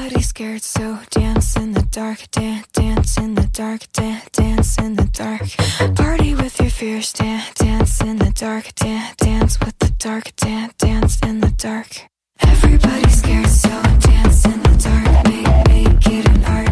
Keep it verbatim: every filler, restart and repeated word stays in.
Everybody's scared, so dance in the dark. Dance, dance in the dark. Dance, dance in the dark. Party with your fears. Dance, dance in the dark. Dance, dance with the dark. Dance, dance in the dark. Everybody's scared, so dance in the dark. Make, make it an art.